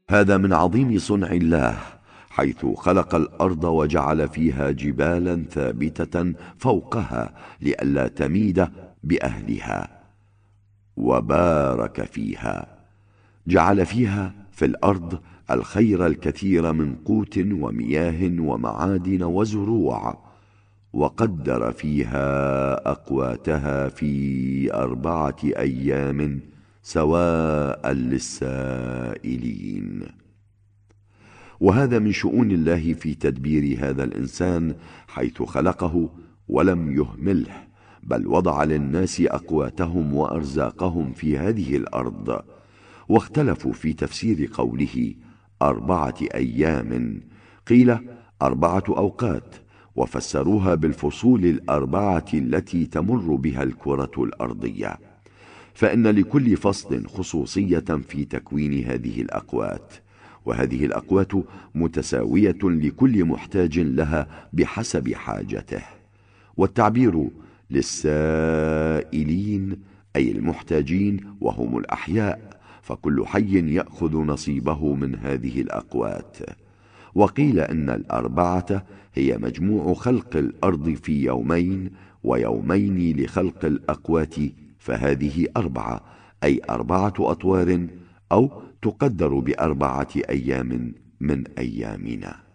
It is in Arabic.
هذا من عظيم صنع الله، حيث خلق الأرض وجعل فيها جبالا ثابتة فوقها لئلا تميد بأهلها، وبارك فيها، جعل فيها في الأرض الخير الكثير من قوت ومياه ومعادن وزروع، وقدر فيها أقواتها في 4 أيام سواء للسائلين. وهذا من شؤون الله في تدبير هذا الإنسان، حيث خلقه ولم يهمله، بل وضع للناس أقواتهم وأرزاقهم في هذه الأرض. واختلفوا في تفسير قوله 4 أيام، قيل 4 أوقات، وفسروها بالفصول 4 التي تمر بها الكرة الأرضية، فإن لكل فصل خصوصية في تكوين هذه الأقوات، وهذه الأقوات متساوية لكل محتاج لها بحسب حاجته. والتعبير للسائلين أي المحتاجين وهم الأحياء، فكل حي يأخذ نصيبه من هذه الأقوات. وقيل إن 4 هي مجموع خلق الأرض في يومين، ويومين لخلق الأقوات، فهذه 4 أي 4 أطوار، أو تقدر ب4 أيام من أيامنا.